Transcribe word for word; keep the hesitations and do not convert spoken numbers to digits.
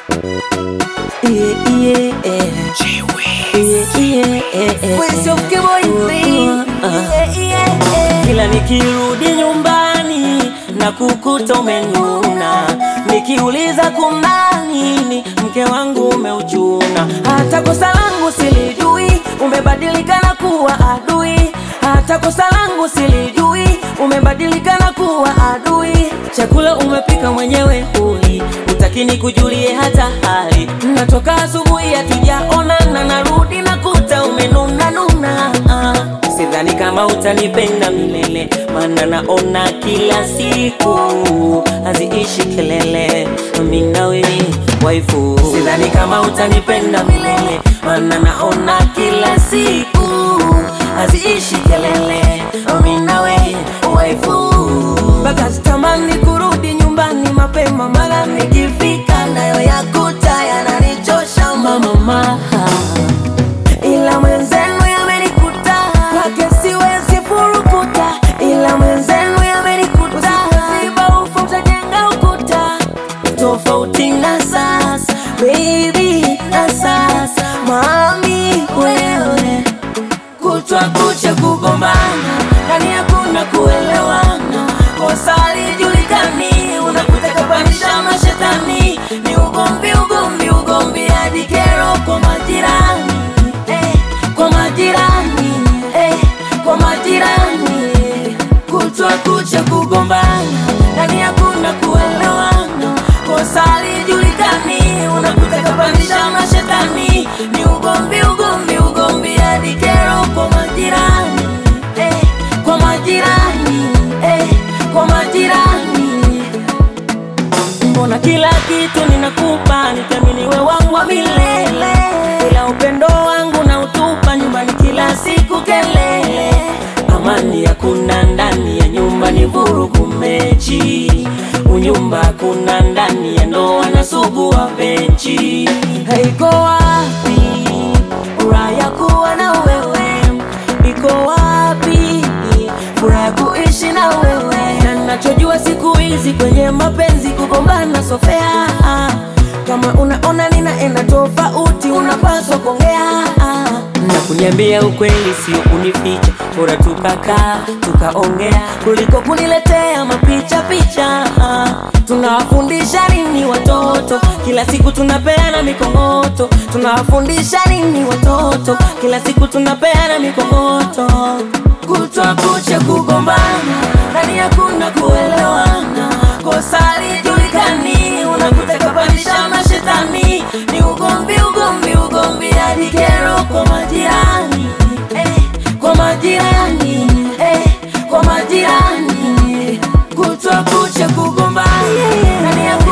Yeah, yeah, yeah. Yeah, yeah, yeah. Where's your boy, baby? Yeah, yeah, yeah. Kila nikirudi nyumbani na kukuta umenuna, nikiuliza kuna nini, mke wangu umeuchuna. Hata kosa langu silijui, umebadilika na kuwa adui. Hata kosa langu silijui, umebadilika na kuwa adui. Chakula umepika mwenyewe huli, utakini kujulie hata hali. Natoka asubuhi hatujaonana, narudi nakuta umenuna nuna. uh. Sidhani kama utanipenda milele, maana naona kila siku haziishi kelele. Mimi na wewe waifu. Sidhani kama utanipenda milele, maana naona kila siku haziishi kelele. Mimi na wewe waifu. Baka sitamani kurudi nyumbani mapema, mara nikifika nayo yakuta yananichosha mama mama. Ila mwenzenu yamenikuta, kwake siwezi furukuta. Ila mwenzenu yamenikuta, ziba ufa utajenga ukuta. Tofauti na sasa, baby na sasa, mami wewe. Kutwa kucha kugombana, ndani hakuna kuelewana. Kosa halijulikani, unakuta kapanisha mashetani. Ni ugomvi ugomvi ugomvi hadi kero kwa majirani. Eh, kwa majirani, eh, kwa majirani. Kutwa kucha kugombana, ndani hakuna kuelewana. Kosa halijulikani, unakuta kapanisha mashetani. Ni ugomvi ugomvi ugomvi hadi kero kwa majirani. Eh, kwa majirani, eh, kwa majirani. Mbona kila kitu ninakupa, nitamini we wangu wa milele. Ila upendo wangu na utupa nyumbani kila siku kelele. Amani hakuna ndani ya nyumba, ni vurugu mechi. Unyumba hakuna ndani ya ndoa, na sugu wa benchi. Haiko wapi furaha ya kuwa na wewe? Iko wapi furaha kuishi na wewe? Na nachojua siku hizi kwenye mapenzi kugombana sofea. Kama unaona ninaenda tofauti, unapaswa kuongea na kuniambia ukweli, sio kunificha. Bora tukakaa tukaongea kuliko kuniletea mapicha picha. Tunawafundisha nini watoto? Kila siku tunapeana mikongoto. Tunawafundisha nini watoto? Kila siku tunapeana mikongoto. Kutwa kucha kugombana, ndani hakuna kuelewana. Kosa halijulikani, unakuta kapanisha mashetani. Ni ugomvi ugomvi ugomvi hadi kero kwa majirani. Eh, kwa majirani, eh, kwa majirani. Kutwa kucha kugombana, ndani